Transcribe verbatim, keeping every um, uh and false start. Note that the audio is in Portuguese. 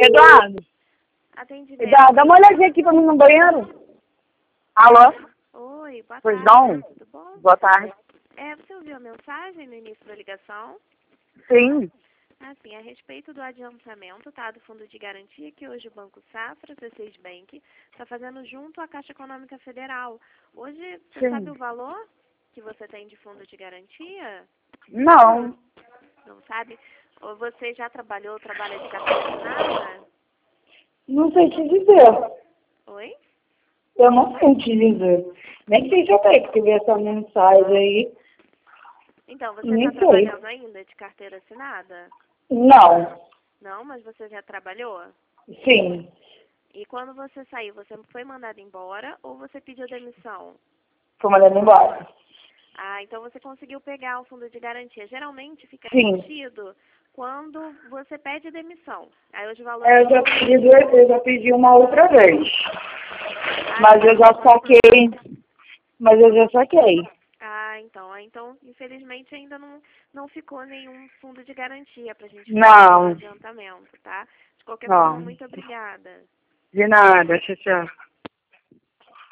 Eduardo, Atendimento. Eduardo, dá uma olhadinha aqui pra mim no banheiro. Alô? Oi, boa Pois tarde. não? Tudo bom? Boa tarde. É, você ouviu a mensagem no início da ligação? Sim. Assim, a respeito do adiantamento, tá, do Fundo de Garantia, que hoje o Banco Safra, C seis Bank, está fazendo junto à Caixa Econômica Federal. Hoje, você Sim. sabe o valor que você tem de Fundo de Garantia? Não. Não sabe? Ou você já trabalhou, trabalha de carteira assinada? Não sei te dizer. Oi? Eu não sei te dizer. Nem sei se eu tenho que escrever essa mensagem aí. Então, você Nem está sei. trabalhando ainda de carteira assinada? Não. Não, mas você já trabalhou? Sim. E quando você saiu, você foi mandado embora ou você pediu demissão? Tô mandando embora. Ah, então você conseguiu pegar o fundo de garantia. Geralmente fica Sim. retido quando você pede demissão. Aí os É, valores... Eu já pedi, duas- eu já pedi uma outra vez. Ah, Mas eu já então- saquei. Mas eu já saquei. Ah, então. Ah, então, infelizmente, ainda não, não ficou nenhum fundo de garantia pra gente fazer o Não. adiantamento, tá? De qualquer forma, Não. muito obrigada. De nada. Tchau, tchau.